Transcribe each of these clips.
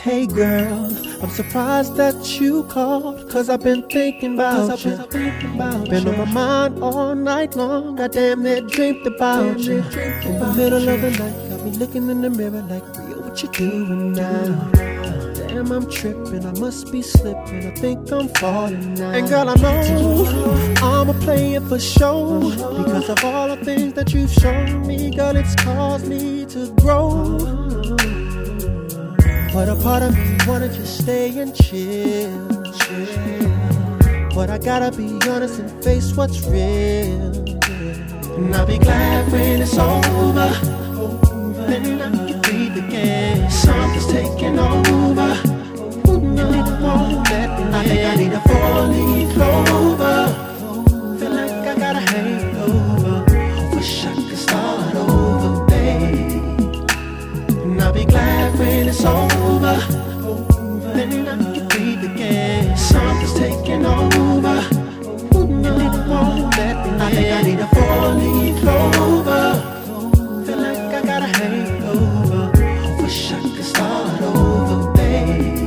Hey girl, I'm surprised that you called, cause I've been thinking about you. Been on my mind all night long, I damn near dreamed about you. In the middle of the night, got me looking in the mirror like, Rio, what you doing now? Damn, I'm tripping, I must be slipping, I think I'm falling now. And girl, I know I'ma play it for show, because of all the things that you've shown me, girl, it's caused me to grow. But a part of me wanna just stay and chill. But I gotta be honest and face what's real. And I'll be glad when it's over. Then I can breathe again. Something's taking over. And it won't let me. I think I need a 4-leaf clover. Feel like I got a hangover. Wish I could start over, babe. And I'll be glad when it's over. Then I can breathe again. Something's taking over. And it won't let me. I think I need a 4-leaf clover. Feel like I got a hangover. Wish I could start over, babe.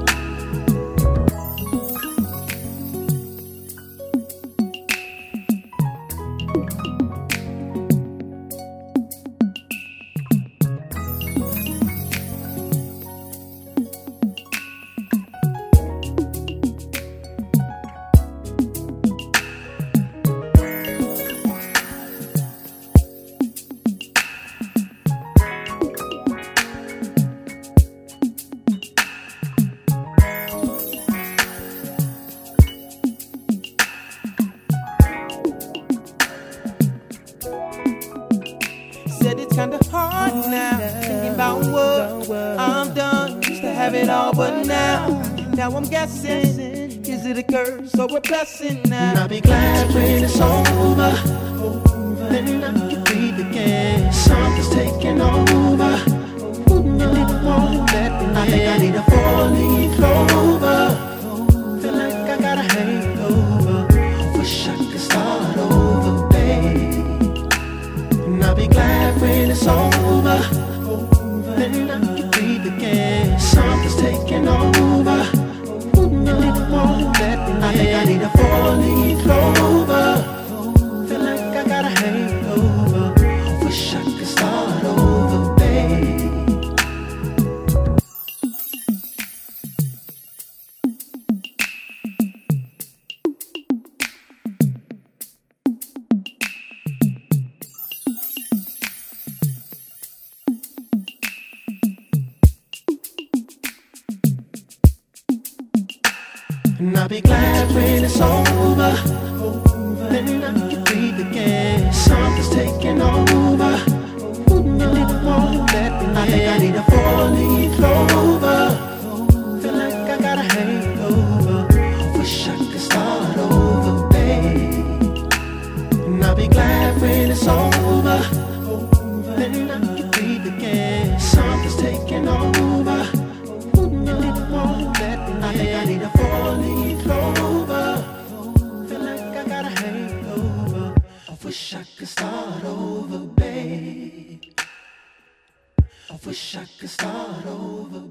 Said it's kinda hard now, thinking about what I'm done. Used to have it all, but now I'm guessing, is it a curse or a blessing now? And I'll be glad when it's over. Then I can breathe again. Something's taking over. And it won't let me. I think I need a 4-leaf clover. Feel like I got a hangover. Wish I could start over, babe. And I'll be glad when it's over. Then I can breathe again. Something's taking over. And it won't let me. I think I need a 4-leaf clover. Feel like I got a hangover. Wish I could start over, babe. And I'll be glad when it's over. Then I can breathe again. Something's taking over. And it won't let me. I think I need a 4-leaf clover. Feel like I got a hangover. Wish I could start over, babe. And I'll be glad when it's over. Then I can breathe again. Something's taking over. And it won't let me. I think I need a 4-leaf clover. Feel like I got a hangover. I wish I could start over, babe. I wish I could start over.